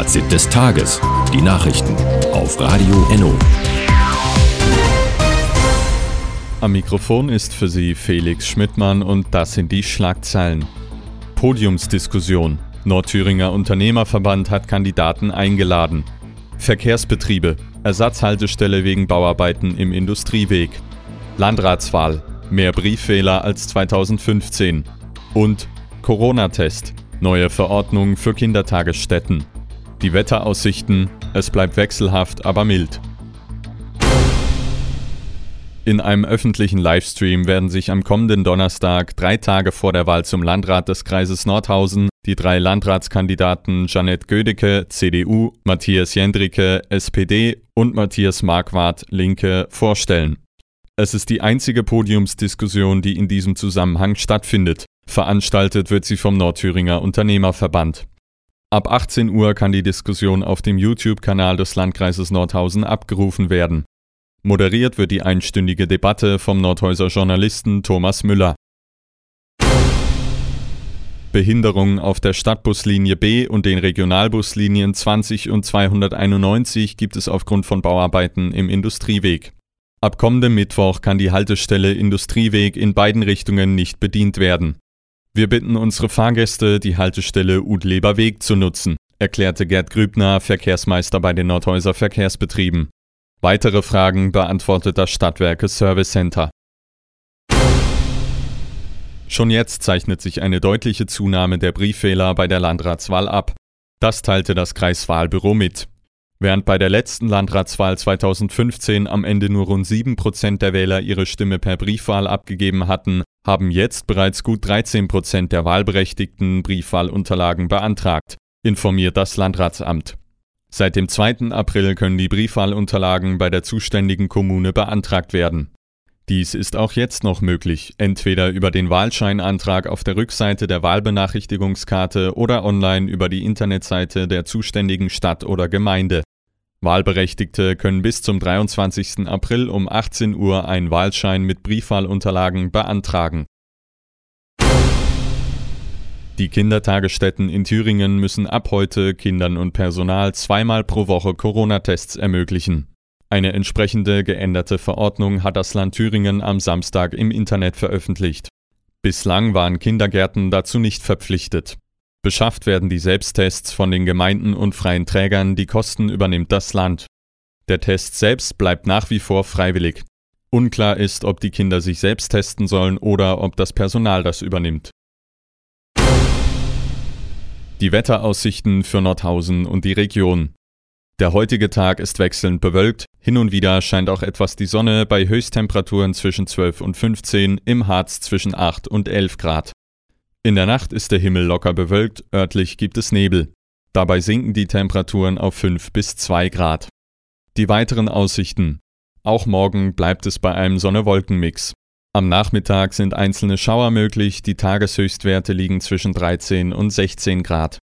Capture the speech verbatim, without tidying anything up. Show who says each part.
Speaker 1: Fazit des Tages. Die Nachrichten auf Radio Enno.
Speaker 2: Am Mikrofon ist für Sie Felix Schmidtmann und das sind die Schlagzeilen. Podiumsdiskussion. Nordthüringer Unternehmerverband hat Kandidaten eingeladen. Verkehrsbetriebe. Ersatzhaltestelle wegen Bauarbeiten im Industrieweg. Landratswahl. Mehr Briefwähler als zweitausendfünfzehn. Und Corona-Test. Neue Verordnung für Kindertagesstätten. Die Wetteraussichten. Es bleibt wechselhaft, aber mild. In einem öffentlichen Livestream werden sich am kommenden Donnerstag, drei Tage vor der Wahl zum Landrat des Kreises Nordhausen, die drei Landratskandidaten Jeanette Gödecke, C D U, Matthias Jendricke, S P D und Matthias Marquardt, Linke, vorstellen. Es ist die einzige Podiumsdiskussion, die in diesem Zusammenhang stattfindet. Veranstaltet wird sie vom Nordthüringer Unternehmerverband. Ab achtzehn Uhr kann die Diskussion auf dem YouTube-Kanal des Landkreises Nordhausen abgerufen werden. Moderiert wird die einstündige Debatte vom Nordhäuser Journalisten Thomas Müller. Behinderungen auf der Stadtbuslinie B und den Regionalbuslinien zwanzig und zweihunderteinundneunzig gibt es aufgrund von Bauarbeiten im Industrieweg. Ab kommendem Mittwoch kann die Haltestelle Industrieweg in beiden Richtungen nicht bedient werden. Wir bitten unsere Fahrgäste, die Haltestelle Udleber Weg zu nutzen, erklärte Gerd Grübner, Verkehrsmeister bei den Nordhäuser Verkehrsbetrieben. Weitere Fragen beantwortet das Stadtwerke Service Center. Schon jetzt zeichnet sich eine deutliche Zunahme der Briefwähler bei der Landratswahl ab. Das teilte das Kreiswahlbüro mit. Während bei der letzten Landratswahl zweitausendfünfzehn am Ende nur rund sieben Prozent der Wähler ihre Stimme per Briefwahl abgegeben hatten, haben jetzt bereits gut dreizehn Prozent der Wahlberechtigten Briefwahlunterlagen beantragt, informiert das Landratsamt. Seit dem zweiten April können die Briefwahlunterlagen bei der zuständigen Kommune beantragt werden. Dies ist auch jetzt noch möglich, entweder über den Wahlscheinantrag auf der Rückseite der Wahlbenachrichtigungskarte oder online über die Internetseite der zuständigen Stadt oder Gemeinde. Wahlberechtigte können bis zum dreiundzwanzigsten April um achtzehn Uhr einen Wahlschein mit Briefwahlunterlagen beantragen. Die Kindertagesstätten in Thüringen müssen ab heute Kindern und Personal zweimal pro Woche Corona-Tests ermöglichen. Eine entsprechende geänderte Verordnung hat das Land Thüringen am Samstag im Internet veröffentlicht. Bislang waren Kindergärten dazu nicht verpflichtet. Beschafft werden die Selbsttests von den Gemeinden und freien Trägern, die Kosten übernimmt das Land. Der Test selbst bleibt nach wie vor freiwillig. Unklar ist, ob die Kinder sich selbst testen sollen oder ob das Personal das übernimmt. Die Wetteraussichten für Nordhausen und die Region. Der heutige Tag ist wechselnd bewölkt, hin und wieder scheint auch etwas die Sonne bei Höchsttemperaturen zwischen zwölf und fünfzehn, im Harz zwischen acht und elf Grad. In der Nacht ist der Himmel locker bewölkt, örtlich gibt es Nebel. Dabei sinken die Temperaturen auf fünf bis zwei Grad. Die weiteren Aussichten. Auch morgen bleibt es bei einem Sonne-Wolken-Mix. Am Nachmittag sind einzelne Schauer möglich, die Tageshöchstwerte liegen zwischen dreizehn und sechzehn Grad.